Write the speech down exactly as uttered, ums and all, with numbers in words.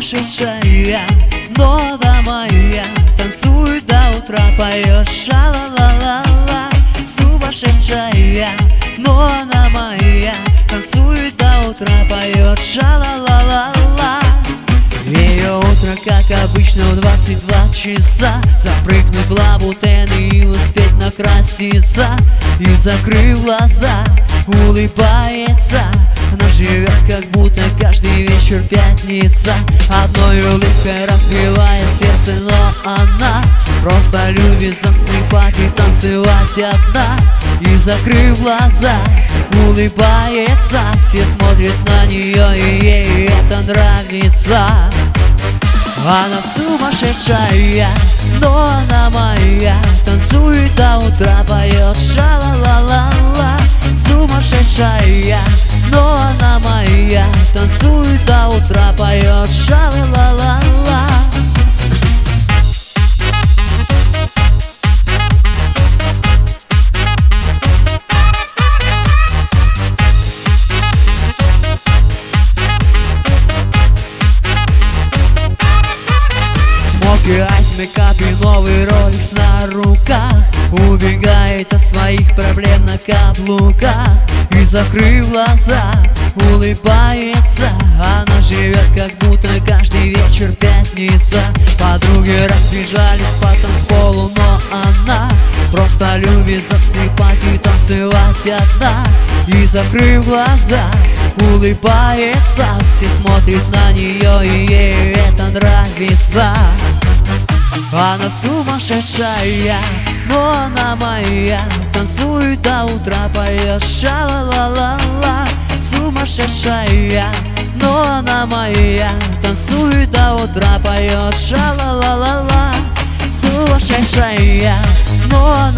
Сумасшедшая, но она моя, танцует до утра, поет ша-ла-ла-ла-ла. Сумасшедшая, но она моя, танцует до утра, поет ша-ла-ла-ла-ла. Ее утро, как обычно, в двадцать два часа. Запрыгнуть в лабутен и успеть накраситься. И, закрыв глаза, улыбается. Она живет, как будто каждый вечер пятница. Одной улыбкой разбивая сердце, но она просто любит засыпать и танцевать одна. И, закрыв глаза, улыбается. Все смотрят на нее, и ей это нравится. Она сумасшедшая, но она моя, танцует до утра, поет ша-ла-ла-ла-ла. Сумасшедшая, но она моя, танцует до утра, поет ша-ла-ла-ла-ла. Айс, мейкап и новый роликс на руках. Убегает от своих проблем на каблуках. И, закрыв глаза, улыбается. Она живет, как будто каждый вечер пятница. Подруги разбежались по танцполу, но она просто любит засыпать и танцевать одна. И, закрыв глаза, улыбается. Все смотрят на нее, и ей это нравится. Она сумасшедшая, но она моя, танцует до утра, поет ша-ла-ла-ла-ла. Сумасшедшая, но она моя, танцует до утра, поет ша-ла-ла-ла-ла. Сумасшедшая, но она